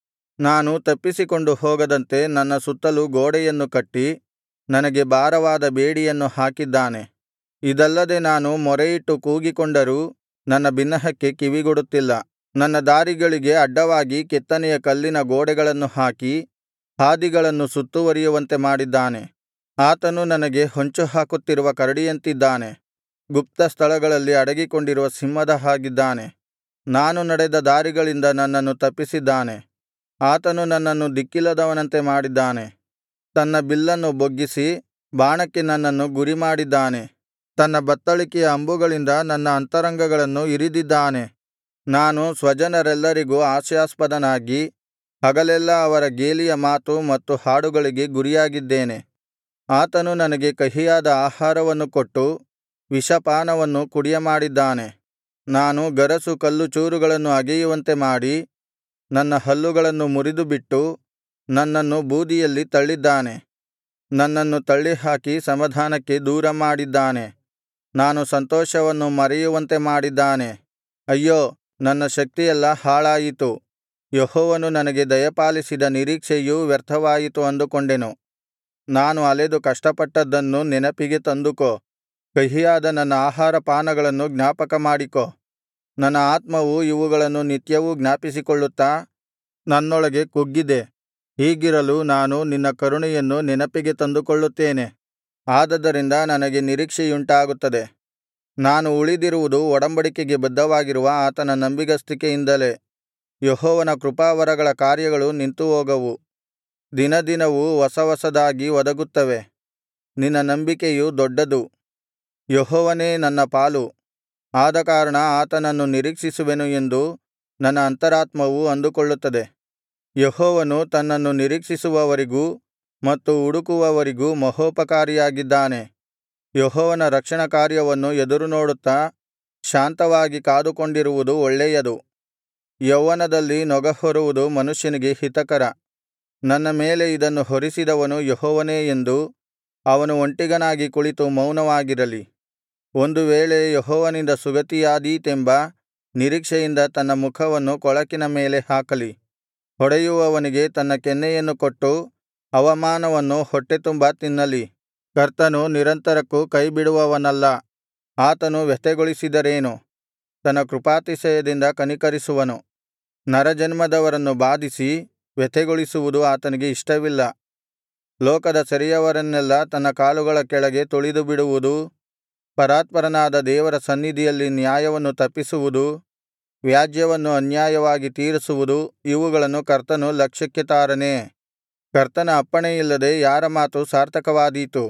Speaker 1: ನಾನು ತಪ್ಪಿಸಿಕೊಂಡು ಹೋಗದಂತೆ ನನ್ನ ಸುತ್ತಲೂ ಗೋಡೆಯನ್ನು ಕಟ್ಟಿ ನನಗೆ ಭಾರವಾದ ಬೇಡಿಯನ್ನು ಹಾಕಿದ್ದಾನೆ. ಇದಲ್ಲದೆ ನಾನು ಮೊರೆಯಿಟ್ಟು ಕೂಗಿಕೊಂಡರೂ ನನ್ನ ಬಿನ್ನಹಕ್ಕೆ ಕಿವಿಗೊಡುತ್ತಿಲ್ಲ. ನನ್ನ ದಾರಿಗಳಿಗೆ ಅಡ್ಡವಾಗಿ ಕೆತ್ತನೆಯ ಕಲ್ಲಿನ ಗೋಡೆಗಳನ್ನು ಹಾಕಿ ಹಾದಿಗಳನ್ನು ಸುತ್ತುವರಿಯುವಂತೆ ಮಾಡಿದ್ದಾನೆ. ಆತನು ನನಗೆ ಹೊಂಚು ಹಾಕುತ್ತಿರುವ ಕರಡಿಯಂತಿದ್ದಾನೆ. ಗುಪ್ತ ಸ್ಥಳಗಳಲ್ಲಿ ಅಡಗಿಕೊಂಡಿರುವ ಸಿಂಹದ ಹಾಗಿದ್ದಾನೆ. ನಾನು ನಡೆದ ದಾರಿಗಳಿಂದ ನನ್ನನ್ನು ತಪ್ಪಿಸಿದ್ದಾನೆ. ಆತನು ನನ್ನನ್ನು ದಿಕ್ಕಿಲ್ಲದವನಂತೆ ಮಾಡಿದ್ದಾನೆ. ತನ್ನ ಬಿಲ್ಲನ್ನು ಬೊಗ್ಗಿಸಿ ಬಾಣಕ್ಕೆ ನನ್ನನ್ನು ಗುರಿಮಾಡಿದ್ದಾನೆ. ತನ್ನ ಬತ್ತಳಿಕೆಯ ಅಂಬುಗಳಿಂದ ನನ್ನ ಅಂತರಂಗಗಳನ್ನು ಇರಿದಿದ್ದಾನೆ. ನಾನು ಸ್ವಜನರೆಲ್ಲರಿಗೂ ಹಾಸ್ಯಾಸ್ಪದನಾಗಿ ಹಗಲೆಲ್ಲಾ ಅವರ ಗೇಲಿಯ ಮಾತು ಮತ್ತು ಹಾಡುಗಳಿಗೆ ಗುರಿಯಾಗಿದ್ದೇನೆ. ಆತನು ನನಗೆ ಕಹಿಯಾದ ಆಹಾರವನ್ನು ಕೊಟ್ಟು ವಿಷಪಾನವನ್ನು ಕುಡಿಯಮಾಡಿದ್ದಾನೆ. ನಾನು ಗರಸು ಕಲ್ಲು ಚೂರುಗಳನ್ನು ಅಗೆಯುವಂತೆ ಮಾಡಿ ನನ್ನ ಹಲ್ಲುಗಳನ್ನು ಮುರಿದುಬಿಟ್ಟು ನನ್ನನ್ನು ಬೂದಿಯಲ್ಲಿ ತಳ್ಳಿದ್ದಾನೆ. ನನ್ನನ್ನು ತಳ್ಳಿಹಾಕಿ ಸಮಾಧಾನಕ್ಕೆ ದೂರ ಮಾಡಿದ್ದಾನೆ. ನಾನು ಸಂತೋಷವನ್ನು ಮರೆಯುವಂತೆ ಮಾಡಿದ್ದಾನೆ. ಅಯ್ಯೋ, ನನ್ನ ಶಕ್ತಿಯೆಲ್ಲಾ ಹಾಳಾಯಿತು. ಯೆಹೋವನು ನನಗೆ ದಯಪಾಲಿಸಿದ ನಿರೀಕ್ಷೆಯೂ ವ್ಯರ್ಥವಾಯಿತು ಅಂದುಕೊಂಡೆನು. ನಾನು ಅಲೆದು ಕಷ್ಟಪಟ್ಟದ್ದನ್ನು ನೆನಪಿಗೆ ತಂದುಕೋ. ಕಹಿಯಾದ ನನ್ನ ಆಹಾರಪಾನಗಳನ್ನು ಜ್ಞಾಪಕಮಾಡಿಕೋ. ನನ್ನ ಆತ್ಮವು ಇವುಗಳನ್ನು ನಿತ್ಯವೂ ಜ್ಞಾಪಿಸಿಕೊಳ್ಳುತ್ತಾ ನನ್ನೊಳಗೆ ಕುಗ್ಗಿದೆ. ಹೀಗಿರಲು ನಾನು ನಿನ್ನ ಕರುಣೆಯನ್ನು ನೆನಪಿಗೆ ತಂದುಕೊಳ್ಳುತ್ತೇನೆ. ಆದದರಿಂದ ನನಗೆ ನಿರೀಕ್ಷೆಯುಂಟಾಗುತ್ತದೆ. ನಾನು ಉಳಿದಿರುವುದು ಒಡಂಬಡಿಕೆಗೆ ಬದ್ಧವಾಗಿರುವ ಆತನ ನಂಬಿಗಸ್ತಿಕೆಯಿಂದಲೇ. ಯೆಹೋವನ ಕೃಪಾವರಗಳ ಕಾರ್ಯಗಳು ನಿಂತುಹೋಗವು, ದಿನದಿನವೂ ಹೊಸ ಹೊಸದಾಗಿ ಒದಗುತ್ತವೆ. ನಿನ್ನ ನಂಬಿಕೆಯು ದೊಡ್ಡದು. ಯೆಹೋವನೇ ನನ್ನ ಪಾಲು, ಆದಕಾರಣ ಆತನನ್ನು ನಿರೀಕ್ಷಿಸುವೆನು ಎಂದು ನನ್ನ ಅಂತರಾತ್ಮವು ಅಂದುಕೊಳ್ಳುತ್ತದೆ. ಯೆಹೋವನು ತನ್ನನ್ನು ನಿರೀಕ್ಷಿಸುವವರಿಗೂ ಮತ್ತು ಹುಡುಕುವವರಿಗೂ ಮಹೋಪಕಾರಿಯಾಗಿದ್ದಾನೆ. ಯೆಹೋವನ ರಕ್ಷಣಾಕಾರ್ಯವನ್ನು ಎದುರುನೋಡುತ್ತಾ ಶಾಂತವಾಗಿ ಕಾದುಕೊಂಡಿರುವುದು ಒಳ್ಳೆಯದು. ಯೌವನದಲ್ಲಿ ನೊಗಹೊರುವುದು ಮನುಷ್ಯನಿಗೆ ಹಿತಕರ. ನನ್ನ ಮೇಲೆ ಇದನ್ನು ಹೊರಿಸಿದವನು ಯೆಹೋವನೇ ಎಂದು ಅವನು ಒಂಟಿಗನಾಗಿ ಕುಳಿತು ಮೌನವಾಗಿರಲಿ. ಒಂದು ವೇಳೆ ಯೆಹೋವನಿಂದ ಸುಗತಿಯಾದೀತೆಂಬ ನಿರೀಕ್ಷೆಯಿಂದ ತನ್ನ ಮುಖವನ್ನು ಕೊಳಕಿನ ಮೇಲೆ ಹಾಕಲಿ. ಹೊಡೆಯುವವನಿಗೆ ತನ್ನ ಕೆನ್ನೆಯನ್ನು ಕೊಟ್ಟು ಅವಮಾನವನ್ನು ಹೊಟ್ಟೆತುಂಬಾ ತಿನ್ನಲಿ. ಕರ್ತನು ನಿರಂತರಕ್ಕೂ ಕೈಬಿಡುವವನಲ್ಲ. ಆತನು ವ್ಯಥೆಗೊಳಿಸಿದರೇನು, ತನ್ನ ಕೃಪಾತಿಶಯದಿಂದ ಕನಿಕರಿಸುವನು. ನರಜನ್ಮದವರನ್ನು ಬಾಧಿಸಿ ವ್ಯಥೆಗೊಳಿಸುವುದು ಆತನಿಗೆ ಇಷ್ಟವಿಲ್ಲ. ಲೋಕದ ಸೆರೆಯವರನ್ನೆಲ್ಲಾ ತನ್ನ ಕಾಲುಗಳ ಕೆಳಗೆ ತುಳಿದುಬಿಡುವುದೂ, ಪರಾತ್ಪರನಾದ ದೇವರ ಸನ್ನಿಧಿಯಲ್ಲಿ ನ್ಯಾಯವನ್ನು ತಪ್ಪಿಸುವುದೂ, ವ್ಯಾಜ್ಯವನ್ನು ಅನ್ಯಾಯವಾಗಿ ತೀರಿಸುವುದೂ, ಇವುಗಳನ್ನು ಕರ್ತನು ಲಕ್ಷ್ಯಕ್ಕೆ ತಾರನೇ? ಕರ್ತನ ಅಪ್ಪಣೆಯಿಲ್ಲದೆ ಯಾರ ಮಾತು ಸಾರ್ಥಕವಾದೀತು?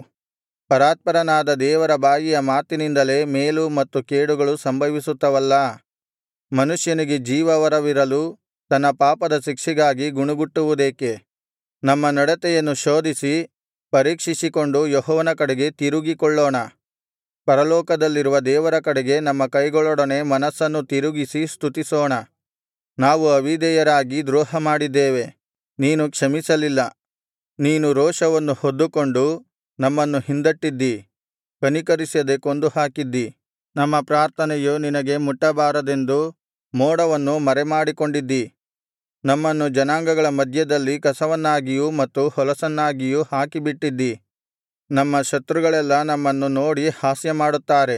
Speaker 1: ಪರಾತ್ಪರನಾದ ದೇವರ ಬಾಯಿಯ ಮಾತಿನಿಂದಲೇ ಮೇಲು ಮತ್ತು ಕೇಡುಗಳು ಸಂಭವಿಸುತ್ತವಲ್ಲಾ? ಮನುಷ್ಯನಿಗೆ ಜೀವವರವಿರಲು ತನ್ನ ಪಾಪದ ಶಿಕ್ಷೆಗಾಗಿ ಗುಣುಗುಟ್ಟುವುದೇಕೆ? ನಮ್ಮ ನಡತೆಯನ್ನು ಶೋಧಿಸಿ ಪರೀಕ್ಷಿಸಿಕೊಂಡು ಯೆಹೋವನ ಕಡೆಗೆ ತಿರುಗಿಕೊಳ್ಳೋಣ. ಪರಲೋಕದಲ್ಲಿರುವ ದೇವರ ಕಡೆಗೆ ನಮ್ಮ ಕೈಗಳೊಡನೆ ಮನಸ್ಸನ್ನು ತಿರುಗಿಸಿ ಸ್ತುತಿಸೋಣ. ನಾವು ಅವಿಧೇಯರಾಗಿ ದ್ರೋಹಮಾಡಿದ್ದೇವೆ, ನೀನು ಕ್ಷಮಿಸಲಿಲ್ಲ. ನೀನು ರೋಷವನ್ನು ಹೊದ್ದುಕೊಂಡು ನಮ್ಮನ್ನು ಹಿಂದಟ್ಟಿದ್ದೀ, ಕನಿಕರಿಸದೆ ಕೊಂದು ಹಾಕಿದ್ದೀ. ನಮ್ಮ ಪ್ರಾರ್ಥನೆಯು ನಿನಗೆ ಮುಟ್ಟಬಾರದೆಂದು ಮೋಡವನ್ನು ಮರೆಮಾಡಿಕೊಂಡಿದ್ದೀ. ನಮ್ಮನ್ನು ಜನಾಂಗಗಳ ಮಧ್ಯದಲ್ಲಿ ಕಸವನ್ನಾಗಿಯೂ ಮತ್ತು ಹೊಲಸನ್ನಾಗಿಯೂ ಹಾಕಿಬಿಟ್ಟಿದ್ದೀ. ನಮ್ಮ ಶತ್ರುಗಳೆಲ್ಲಾ ನಮ್ಮನ್ನು ನೋಡಿ ಹಾಸ್ಯಮಾಡುತ್ತಾರೆ.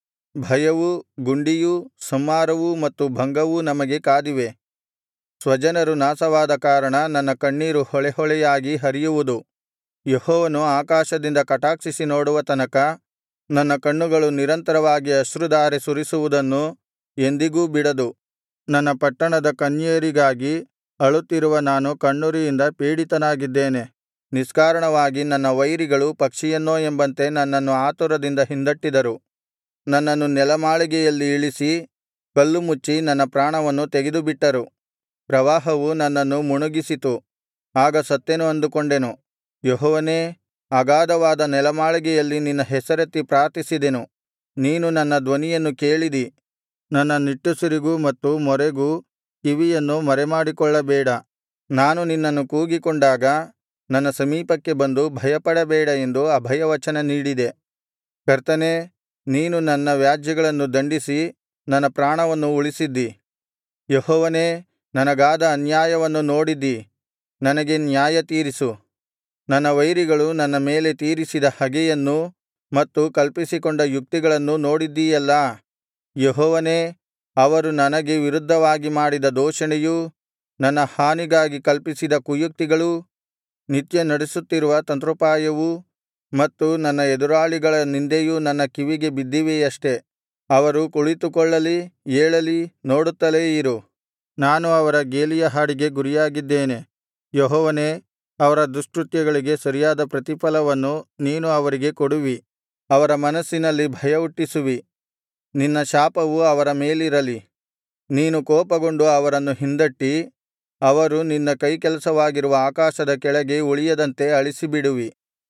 Speaker 1: ಭಯವೂ ಗುಂಡಿಯೂ ಸಂಹಾರವೂ ಮತ್ತು ಭಂಗವೂ ನಮಗೆ ಕಾದಿವೆ. ಸ್ವಜನರು ನಾಶವಾದ ಕಾರಣ ನನ್ನ ಕಣ್ಣೀರು ಹೊಳೆಹೊಳೆಯಾಗಿ ಹರಿಯುವುದು. ಯೆಹೋವನು ಆಕಾಶದಿಂದ ಕಟಾಕ್ಷಿಸಿ ನೋಡುವ ತನಕ ನನ್ನ ಕಣ್ಣುಗಳು ನಿರಂತರವಾಗಿ ಅಶ್ರುಧಾರೆ ಸುರಿಸುವುದನ್ನು ಎಂದಿಗೂ ಬಿಡದು. ನನ್ನ ಪಟ್ಟಣದ ಕನ್ಯೆಯರಿಗಾಗಿ ಅಳುತ್ತಿರುವ ನಾನು ಕಣ್ಣುರಿಯಿಂದ ಪೀಡಿತನಾಗಿದ್ದೇನೆ. ನಿಷ್ಕಾರಣವಾಗಿ ನನ್ನ ವೈರಿಗಳು ಪಕ್ಷಿಯನ್ನೋ ಎಂಬಂತೆ ನನ್ನನ್ನು ಆತುರದಿಂದ ಹಿಂದಟ್ಟಿದರು. ನನ್ನನ್ನು ನೆಲಮಾಳಿಗೆಯಲ್ಲಿ ಇಳಿಸಿ ಕಲ್ಲು ಮುಚ್ಚಿ ನನ್ನ ಪ್ರಾಣವನ್ನು ತೆಗೆದುಬಿಟ್ಟರು. ಪ್ರವಾಹವು ನನ್ನನ್ನು ಮುಳುಗಿಸಿತು, ಆಗ ಸತ್ತೆನು ಅಂದುಕೊಂಡೆನು. ಯೆಹೋವನೇ, ಅಗಾಧವಾದ ನೆಲಮಾಳಿಗೆಯಲ್ಲಿ ನಿನ್ನ ಹೆಸರೆತ್ತಿ ಪ್ರಾರ್ಥಿಸಿದೆನು. ನೀನು ನನ್ನ ಧ್ವನಿಯನ್ನು ಕೇಳಿದಿ. ನನ್ನ ನಿಟ್ಟುಸಿರಿಗೂ ಮತ್ತು ಮೊರೆಗೂ ಕಿವಿಯನ್ನು ಮರೆಮಾಡಿಕೊಳ್ಳಬೇಡ. ನಾನು ನಿನ್ನನ್ನು ಕೂಗಿಕೊಂಡಾಗ ನನ್ನ ಸಮೀಪಕ್ಕೆ ಬಂದು ಭಯಪಡಬೇಡ ಎಂದು ಅಭಯವಚನ ನೀಡಿದೆ. ಕರ್ತನೇ, ನೀನು ನನ್ನ ವ್ಯಾಜ್ಯಗಳನ್ನು ದಂಡಿಸಿ ನನ್ನ ಪ್ರಾಣವನ್ನು ಉಳಿಸಿದ್ದಿ. ಯೆಹೋವನೇ, ನನಗಾದ ಅನ್ಯಾಯವನ್ನು ನೋಡಿದ್ದಿ, ನನಗೆ ನ್ಯಾಯತೀರಿಸು. ನನ್ನ ವೈರಿಗಳು ನನ್ನ ಮೇಲೆ ತೀರಿಸಿದ ಹಗೆಯನ್ನೂ ಮತ್ತು ಕಲ್ಪಿಸಿಕೊಂಡ ಯುಕ್ತಿಗಳನ್ನೂ ನೋಡಿದ್ದೀಯಲ್ಲಾ. ಯೆಹೋವನೇ, ಅವರು ನನಗೆ ವಿರುದ್ಧವಾಗಿ ಮಾಡಿದ ದೂಷಣೆಯೂ ನನ್ನ ಹಾನಿಗಾಗಿ ಕಲ್ಪಿಸಿದ ಕುಯುಕ್ತಿಗಳೂ ನಿತ್ಯ ನಡೆಸುತ್ತಿರುವ ತಂತ್ರೋಪಾಯವೂ ಮತ್ತು ನನ್ನ ಎದುರಾಳಿಗಳ ನಿಂದೆಯೂ ನನ್ನ ಕಿವಿಗೆ ಬಿದ್ದಿವೆಯಷ್ಟೆ. ಅವರು ಕುಳಿತುಕೊಳ್ಳಲಿ ಏಳಲಿ ನೋಡುತ್ತಲೇ ಇರು. ನಾನು ಅವರ ಗೇಲಿಯ ಹಾಡಿಗೆ ಗುರಿಯಾಗಿದ್ದೇನೆ. ಯೆಹೋವನೇ, ಅವರ ದುಷ್ಕೃತ್ಯಗಳಿಗೆ ಸರಿಯಾದ ಪ್ರತಿಫಲವನ್ನು ನೀನು ಅವರಿಗೆ ಕೊಡುವಿ. ಅವರ ಮನಸ್ಸಿನಲ್ಲಿ ಭಯಹುಟ್ಟಿಸುವಿ. ನಿನ್ನ ಶಾಪವು ಅವರ ಮೇಲಿರಲಿ. ನೀನು ಕೋಪಗೊಂಡು ಅವರನ್ನು ಹಿಂದಟ್ಟಿ, ಅವರು ನಿನ್ನ ಕೈಕೆಲಸವಾಗಿರುವ ಆಕಾಶದ ಕೆಳಗೆ ಉಳಿಯದಂತೆ ಅಳಿಸಿಬಿಡುವಿ.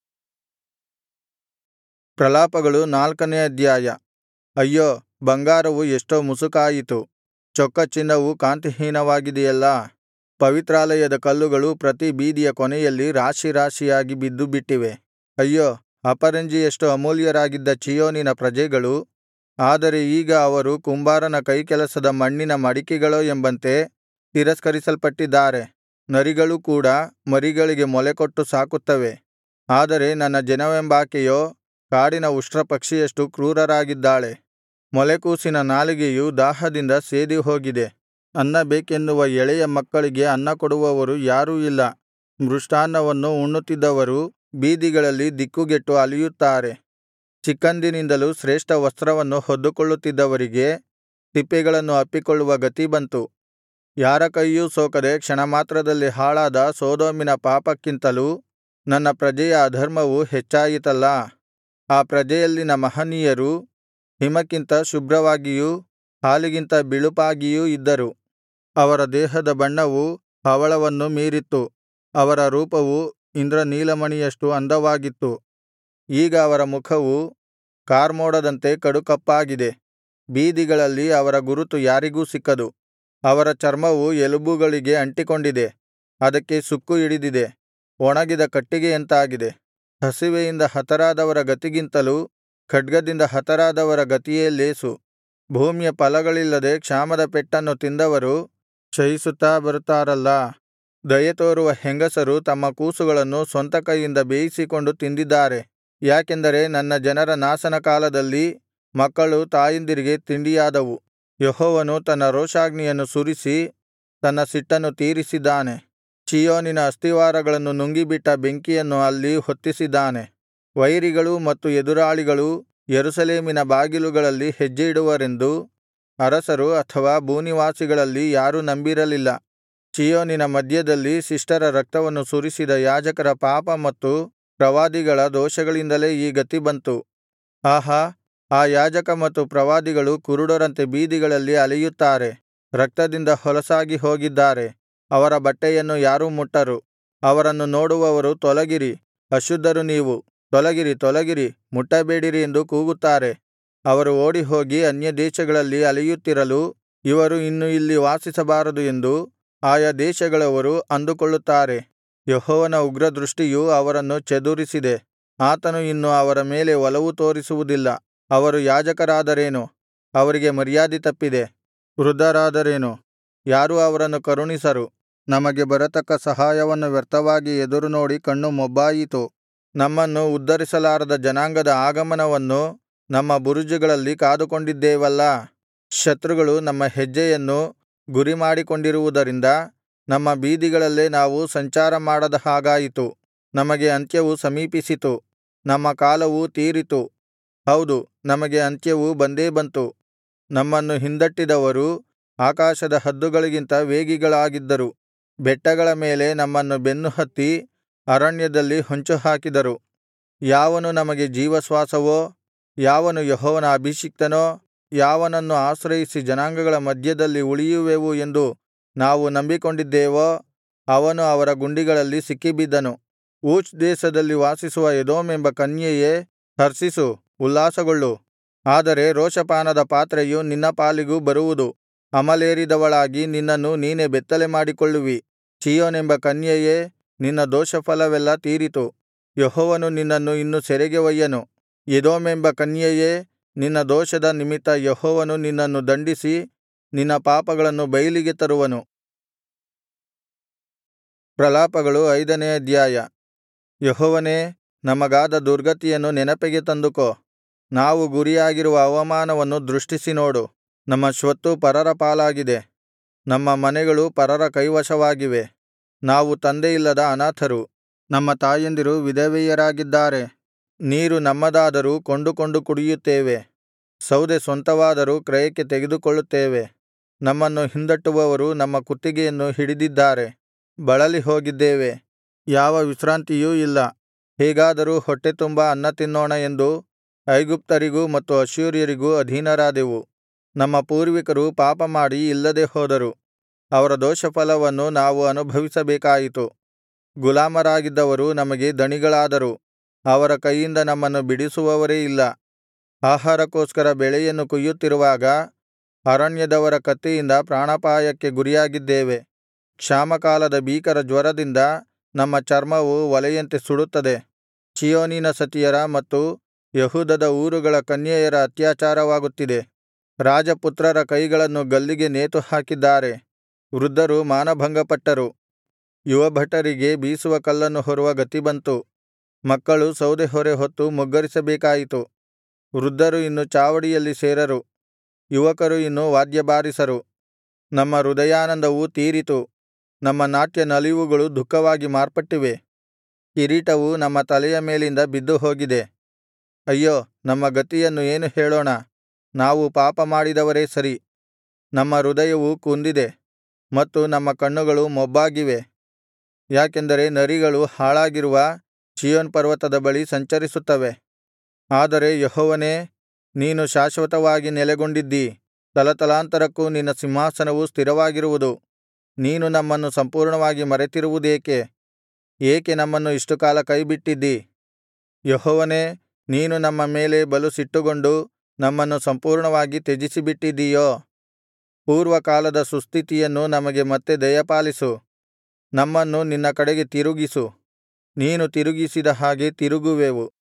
Speaker 1: ಪ್ರಲಾಪಗಳು ನಾಲ್ಕನೇ ಅಧ್ಯಾಯ. ಅಯ್ಯೋ, ಬಂಗಾರವು ಎಷ್ಟೋ ಮುಸುಕಾಯಿತು, ಚೊಕ್ಕ ಚಿನ್ನವು ಕಾಂತಿಹೀನವಾಗಿದೆಯಲ್ಲಾ. ಪವಿತ್ರಾಲಯದ ಕಲ್ಲುಗಳು ಪ್ರತಿ ಬೀದಿಯ ಕೊನೆಯಲ್ಲಿ ರಾಶಿ ರಾಶಿಯಾಗಿ ಬಿದ್ದುಬಿಟ್ಟಿವೆ. ಅಯ್ಯೋ, ಅಪರಂಜಿಯಷ್ಟು ಅಮೂಲ್ಯರಾಗಿದ್ದ ಚೀಯೋನಿನ ಪ್ರಜೆಗಳು, ಆದರೆ ಈಗ ಅವರು ಕುಂಬಾರನ ಕೈಕೆಲಸದ ಮಣ್ಣಿನ ಮಡಿಕೆಗಳೋ ಎಂಬಂತೆ ತಿರಸ್ಕರಿಸಲ್ಪಟ್ಟಿದ್ದಾರೆ. ನರಿಗಳು ಕೂಡ ಮರಿಗಳಿಗೆ ಮೊಲೆಕೊಟ್ಟು ಸಾಕುತ್ತವೆ, ಆದರೆ ನನ್ನ ಜನವೆಂಬಾಕೆಯೋ ಕಾಡಿನ ಉಷ್ಟ್ರಪಕ್ಷಿಯಷ್ಟು ಕ್ರೂರರಾಗಿದ್ದಾಳೆ. ಮೊಲೆಕೂಸಿನ ನಾಲಿಗೆಯು ದಾಹದಿಂದ ಸೇದಿಹೋಗಿದೆ. ಅನ್ನ ಬೇಕೆನ್ನುವ ಎಳೆಯ ಮಕ್ಕಳಿಗೆ ಅನ್ನ ಕೊಡುವವರು ಯಾರೂ ಇಲ್ಲ. ಮೃಷ್ಟಾನ್ನವನ್ನು ಉಣ್ಣುತ್ತಿದ್ದವರು ಬೀದಿಗಳಲ್ಲಿ ದಿಕ್ಕುಗೆಟ್ಟು ಅಲೆಯುತ್ತಾರೆ. ಚಿಕ್ಕಂದಿನಿಂದಲೂ ಶ್ರೇಷ್ಠ ವಸ್ತ್ರವನ್ನು ಹೊದ್ದುಕೊಳ್ಳುತ್ತಿದ್ದವರಿಗೆ ತಿಪ್ಪೆಗಳನ್ನು ಅಪ್ಪಿಕೊಳ್ಳುವ ಗತಿ ಬಂತು. ಯಾರ ಕೈಯೂ ಸೋಕದೆ ಕ್ಷಣಮಾತ್ರದಲ್ಲಿ ಹಾಳಾದ ಸೊದೋಮಿನ ಪಾಪಕ್ಕಿಂತಲೂ ನನ್ನ ಪ್ರಜೆಯ ಅಧರ್ಮವು ಹೆಚ್ಚಾಯಿತಲ್ಲಾ. ಆ ಪ್ರಜೆಯಲ್ಲಿನ ಮಹನೀಯರು ಹಿಮಕ್ಕಿಂತ ಶುಭ್ರವಾಗಿಯೂ ಹಾಲಿಗಿಂತ ಬಿಳುಪಾಗಿಯೂ ಇದ್ದರು. ಅವರ ದೇಹದ ಬಣ್ಣವು ಹವಳವನ್ನು ಮೀರಿತ್ತು, ಅವರ ರೂಪವು ಇಂದ್ರನೀಲಮಣಿಯಷ್ಟು ಅಂದವಾಗಿತ್ತು. ಈಗ ಅವರ ಮುಖವು ಕಾರ್ಮೋಡದಂತೆ ಕಡುಕಪ್ಪಾಗಿದೆ. ಬೀದಿಗಳಲ್ಲಿ ಅವರ ಗುರುತು ಯಾರಿಗೂ ಸಿಕ್ಕದು. ಅವರ ಚರ್ಮವು ಎಲುಬುಗಳಿಗೆ ಅಂಟಿಕೊಂಡಿದೆ, ಅದಕ್ಕೆ ಸುಕ್ಕು ಹಿಡಿದಿದೆ, ಒಣಗಿದ ಕಟ್ಟಿಗೆಯಂತಾಗಿದೆ. ಹಸಿವೆಯಿಂದ ಹತರಾದವರ ಗತಿಗಿಂತಲೂ ಖಡ್ಗದಿಂದ ಹತರಾದವರ ಗತಿಯೇ ಲೇಸು. ಭೂಮಿಯ ಫಲಗಳಿಲ್ಲದೆ ಕ್ಷಾಮದ ಪೆಟ್ಟನ್ನು ತಿಂದವರು ಕ್ಷಯಿಸುತ್ತಾ ಬರುತ್ತಾರಲ್ಲಾ. ದಯೆತೋರುವ ಹೆಂಗಸರು ತಮ್ಮ ಕೂಸುಗಳನ್ನು ಸ್ವಂತ ಕೈಯಿಂದ ಬೇಯಿಸಿಕೊಂಡು ತಿಂದಿದ್ದಾರೆ. ಯಾಕೆಂದರೆ ನನ್ನ ಜನರ ನಾಶನ ಕಾಲದಲ್ಲಿ ಮಕ್ಕಳು ತಾಯಂದಿರಿಗೆ ತಿಂಡಿಯಾದವು. ಯೆಹೋವನು ತನ್ನ ರೋಷಾಗ್ನಿಯನ್ನು ಸುರಿಸಿ ತನ್ನ ಸಿಟ್ಟನ್ನು ತೀರಿಸಿದ್ದಾನೆ. ಚೀಯೋನಿನ ಅಸ್ತಿವಾರಗಳನ್ನು ನುಂಗಿಬಿಟ್ಟ ಬೆಂಕಿಯನ್ನು ಅಲ್ಲಿ ಹೊತ್ತಿಸಿದ್ದಾನೆ. ವೈರಿಗಳೂ ಮತ್ತು ಎದುರಾಳಿಗಳೂ ಯೆರೂಸಲೇಮಿನ ಬಾಗಿಲುಗಳಲ್ಲಿ ಹೆಜ್ಜೆಯಿಡುವರೆಂದು ಅರಸರು ಅಥವಾ ಭೂನಿವಾಸಿಗಳಲ್ಲಿ ಯಾರೂ ನಂಬಿರಲಿಲ್ಲ. ಚೀಯೋನಿನ ಮಧ್ಯದಲ್ಲಿ ಶಿಷ್ಟರ ರಕ್ತವನ್ನು ಸುರಿಸಿದ ಯಾಜಕರ ಪಾಪ ಮತ್ತು ಪ್ರವಾದಿಗಳ ದೋಷಗಳಿಂದಲೇ ಈ ಗತಿ ಬಂತು. ಆಹಾ, ಆ ಯಾಜಕ ಮತ್ತು ಪ್ರವಾದಿಗಳು ಕುರುಡರಂತೆ ಬೀದಿಗಳಲ್ಲಿ ಅಲೆಯುತ್ತಾರೆ. ರಕ್ತದಿಂದ ಹೊಲಸಾಗಿ ಹೋಗಿದ್ದಾರೆ. ಅವರ ಬಟ್ಟೆಯನ್ನು ಯಾರೂ ಮುಟ್ಟರು. ಅವರನ್ನು ನೋಡುವವರು ತೊಲಗಿರಿ, ಅಶುದ್ಧರು ನೀವು, ತೊಲಗಿರಿ ತೊಲಗಿರಿ, ಮುಟ್ಟಬೇಡಿರಿ ಎಂದು ಕೂಗುತ್ತಾರೆ. ಅವರು ಓಡಿಹೋಗಿ ಅನ್ಯದೇಶಗಳಲ್ಲಿ ಅಲೆಯುತ್ತಿರಲು, ಇವರು ಇನ್ನು ಇಲ್ಲಿ ವಾಸಿಸಬಾರದು ಎಂದು ಆಯಾ ದೇಶಗಳವರು ಅಂದುಕೊಳ್ಳುತ್ತಾರೆ. ಯೆಹೋವನ ಉಗ್ರದೃಷ್ಟಿಯು ಅವರನ್ನು ಚದುರಿಸಿದೆ, ಆತನು ಇನ್ನು ಅವರ ಮೇಲೆ ಒಲವು ತೋರಿಸುವುದಿಲ್ಲ. ಅವರು ಯಾಜಕರಾದರೇನು, ಅವರಿಗೆ ಮರ್ಯಾದೆ ತಪ್ಪಿದೆ. ವೃದ್ಧರಾದರೇನು, ಯಾರೂ ಅವರನ್ನು ಕರುಣಿಸರು. ನಮಗೆ ಬರತಕ್ಕ ಸಹಾಯವನ್ನು ವ್ಯರ್ಥವಾಗಿ ಎದುರುನೋಡಿ ಕಣ್ಣು ಮೊಬ್ಬಾಯಿತು. ನಮ್ಮನ್ನು ಉದ್ಧರಿಸಲಾರದ ಜನಾಂಗದ ಆಗಮನವನ್ನು ನಮ್ಮ ಬುರುಜುಗಳಲ್ಲಿ ಕಾದುಕೊಂಡಿದ್ದೇವಲ್ಲಾ. ಶತ್ರುಗಳು ನಮ್ಮ ಹೆಜ್ಜೆಯನ್ನು ಗುರಿಮಾಡಿಕೊಂಡಿರುವುದರಿಂದ ನಮ್ಮ ಬೀದಿಗಳಲ್ಲೇ ನಾವು ಸಂಚಾರ ಮಾಡದ ಹಾಗಾಯಿತು. ನಮಗೆ ಅಂತ್ಯವು ಸಮೀಪಿಸಿತು, ನಮ್ಮ ಕಾಲವು ತೀರಿತು. ಹೌದು, ನಮಗೆ ಅಂತ್ಯವು ಬಂದೇ ಬಂತು. ನಮ್ಮನ್ನು ಹಿಂದಟ್ಟಿದವರು ಆಕಾಶದ ಹದ್ದುಗಳಿಗಿಂತ ವೇಗಿಗಳಾಗಿದ್ದರು. ಬೆಟ್ಟಗಳ ಮೇಲೆ ನಮ್ಮನ್ನು ಬೆನ್ನುಹತ್ತಿ ಅರಣ್ಯದಲ್ಲಿ ಹೊಂಚುಹಾಕಿದರು. ಯಾವನು ನಮಗೆ ಜೀವಶ್ವಾಸವೋ, ಯಾವನು ಯೆಹೋವನ ಅಭಿಷಿಕ್ತನೋ, ಯಾವನನ್ನು ಆಶ್ರಯಿಸಿ ಜನಾಂಗಗಳ ಮಧ್ಯದಲ್ಲಿ ಉಳಿಯುವೆವು ಎಂದು ನಾವು ನಂಬಿಕೊಂಡಿದ್ದೇವೋ, ಅವನು ಅವರ ಗುಂಡಿಗಳಲ್ಲಿ ಸಿಕ್ಕಿಬಿದ್ದನು. ಊಚ್ ದೇಶದಲ್ಲಿ ವಾಸಿಸುವ ಎದೋಮೆಂಬ ಕನ್ಯೆಯೇ, ಹರ್ಷಿಸು, ಉಲ್ಲಾಸಗೊಳ್ಳು. ಆದರೆ ರೋಷಪಾನದ ಪಾತ್ರೆಯು ನಿನ್ನ ಪಾಲಿಗೂ ಬರುವುದು. ಅಮಲೇರಿದವಳಾಗಿ ನಿನ್ನನ್ನು ನೀನೇ ಬೆತ್ತಲೆ ಮಾಡಿಕೊಳ್ಳುವಿ. ಚೀಯೋನೆಂಬ ಕನ್ಯೆಯೇ, ನಿನ್ನ ದೋಷಫಲವೆಲ್ಲಾ ತೀರಿತು. ಯೆಹೋವನು ನಿನ್ನನ್ನು ಇನ್ನು ಸೆರೆಗೆ ಒಯ್ಯನು. ಎದೋಮೆಂಬ ಕನ್ಯೆಯೇ, ನಿನ್ನ ದೋಷದ ನಿಮಿತ್ತ ಯೆಹೋವನು ನಿನ್ನನ್ನು ದಂಡಿಸಿ ನಿನ್ನ ಪಾಪಗಳನ್ನು ಬೈಲಿಗೆ ತರುವನು. ಪ್ರಲಾಪಗಳು ಐದನೇ ಅಧ್ಯಾಯ. ಯೆಹೋವನೇ, ನಮಗಾದ ದುರ್ಗತಿಯನ್ನು ನೆನಪಿಗೆ ತಂದುಕೋ. ನಾವು ಗುರಿಯಾಗಿರುವ ಅವಮಾನವನ್ನು ದೃಷ್ಟಿಸಿ ನೋಡು. ನಮ್ಮ ಸ್ವತ್ತು ಪರರ ಪಾಲಾಗಿದೆ, ನಮ್ಮ ಮನೆಗಳು ಪರರ ಕೈವಶವಾಗಿವೆ. ನಾವು ತಂದೆಯಿಲ್ಲದ ಅನಾಥರು, ನಮ್ಮ ತಾಯಂದಿರು ವಿಧವೆಯರಾಗಿದ್ದಾರೆ. ನೀರು ನಮ್ಮದಾದರೂ ಕೊಂಡುಕೊಂಡು ಕುಡಿಯುತ್ತೇವೆ, ಸೌದೆ ಸ್ವಂತವಾದರೂ ಕ್ರಯಕ್ಕೆ ತೆಗೆದುಕೊಳ್ಳುತ್ತೇವೆ. ನಮ್ಮನ್ನು ಹಿಂದಟ್ಟುವವರು ನಮ್ಮ ಕುತ್ತಿಗೆಯನ್ನು ಹಿಡಿದಿದ್ದಾರೆ. ಬಳಲಿ ಹೋಗಿದ್ದೇವೆ, ಯಾವ ವಿಶ್ರಾಂತಿಯೂ ಇಲ್ಲ. ಹೇಗಾದರೂ ಹೊಟ್ಟೆ ತುಂಬಾ ಅನ್ನ ತಿನ್ನೋಣ ಎಂದು ಐಗುಪ್ತರಿಗೂ ಮತ್ತು ಅಶ್ಶೂರ್ಯರಿಗೂ ಅಧೀನರಾದೆವು. ನಮ್ಮ ಪೂರ್ವಿಕರು ಪಾಪಮಾಡಿ ಇಲ್ಲದೆ ಹೋದರು, ಅವರ ದೋಷಫಲವನ್ನು ನಾವು ಅನುಭವಿಸಬೇಕಾಯಿತು. ಗುಲಾಮರಾಗಿದ್ದವರು ನಮಗೆ ದಣಿಗಳಾದರು, ಅವರ ಕೈಯಿಂದ ನಮ್ಮನ್ನು ಬಿಡಿಸುವವರೇ ಇಲ್ಲ. ಆಹಾರಕ್ಕೋಸ್ಕರ ಬೆಳೆಯನ್ನು ಕೊಯ್ಯುತ್ತಿರುವಾಗ ಅರಣ್ಯದವರ ಕತ್ತಿಯಿಂದ ಪ್ರಾಣಾಪಾಯಕ್ಕೆ ಗುರಿಯಾಗಿದ್ದೇವೆ. ಕ್ಷಾಮಕಾಲದ ಭೀಕರ ಜ್ವರದಿಂದ ನಮ್ಮ ಚರ್ಮವು ಒಲೆಯಂತೆ ಸುಡುತ್ತದೆ. ಚೀಯೋನಿನ ಸತಿಯರ ಮತ್ತು ಯೆಹೂದದ ಊರುಗಳ ಕನ್ಯೆಯರ ಅತ್ಯಾಚಾರವಾಗುತ್ತಿದೆ. ರಾಜಪುತ್ರರ ಕೈಗಳನ್ನು ಗಲ್ಲಿಗೆ ನೇತುಹಾಕಿದ್ದಾರೆ, ವೃದ್ಧರು ಮಾನಭಂಗಪಟ್ಟರು. ಯುವಭಟರಿಗೆ ಬೀಸುವ ಕಲ್ಲನ್ನು ಹೊರುವ ಗತಿ ಬಂತು. ಮಕ್ಕಳು ಸೌದೆ ಹೊರೆ ಹೊತ್ತು ಮುಗ್ಗರಿಸಬೇಕಾಯಿತು. ವೃದ್ಧರು ಇನ್ನು ಚಾವಡಿಯಲ್ಲಿ ಸೇರರು, ಯುವಕರು ಇನ್ನು ವಾದ್ಯ ಬಾರಿಸರು. ನಮ್ಮ ಹೃದಯಾನಂದವು ತೀರಿತು, ನಮ್ಮ ನಾಟ್ಯ ನಲಿವುಗಳು ದುಃಖವಾಗಿ ಮಾರ್ಪಟ್ಟಿವೆ. ಕಿರೀಟವು ನಮ್ಮ ತಲೆಯ ಮೇಲಿಂದ ಬಿದ್ದು ಹೋಗಿದೆ. ಅಯ್ಯೋ, ನಮ್ಮ ಗತಿಯನ್ನು ಏನು ಹೇಳೋಣ? ನಾವು ಪಾಪಮಾಡಿದವರೇ ಸರಿ. ನಮ್ಮ ಹೃದಯವು ಕುಂದಿದೆ ಮತ್ತು ನಮ್ಮ ಕಣ್ಣುಗಳು ಮೊಬ್ಬಾಗಿವೆ. ಯಾಕೆಂದರೆ ನರಿಗಳು ಹಾಳಾಗಿರುವ ಚೀಯೋನ್ ಪರ್ವತದ ಬಳಿ ಸಂಚರಿಸುತ್ತವೆ. ಆದರೆ ಯೆಹೋವನೇ, ನೀನು ಶಾಶ್ವತವಾಗಿ ನೆಲೆಗೊಂಡಿದ್ದೀ. ತಲತಲಾಂತರಕ್ಕೂ ನಿನ್ನ ಸಿಂಹಾಸನವು ಸ್ಥಿರವಾಗಿರುವುದು. ನೀನು ನಮ್ಮನ್ನು ಸಂಪೂರ್ಣವಾಗಿ ಮರೆತಿರುವುದೇಕೆ? ಏಕೆ ನಮ್ಮನ್ನು ಇಷ್ಟು ಕಾಲ ಕೈಬಿಟ್ಟಿದ್ದೀ? ಯೆಹೋವನೇ, ನೀನು ನಮ್ಮ ಮೇಲೆ ಬಲು ಸಿಟ್ಟುಗೊಂಡು ನಮ್ಮನ್ನು ಸಂಪೂರ್ಣವಾಗಿ ತ್ಯಜಿಸಿಬಿಟ್ಟಿದ್ದೀಯೋ? ಪೂರ್ವಕಾಲದ ಸುಸ್ಥಿತಿಯನ್ನು ನಮಗೆ ಮತ್ತೆ ದಯಪಾಲಿಸು. ನಮ್ಮನ್ನು ನಿನ್ನ ಕಡೆಗೆ ತಿರುಗಿಸು, ನೀನು ತಿರುಗಿಸಿದ ಹಾಗೆ ತಿರುಗುವೆವು.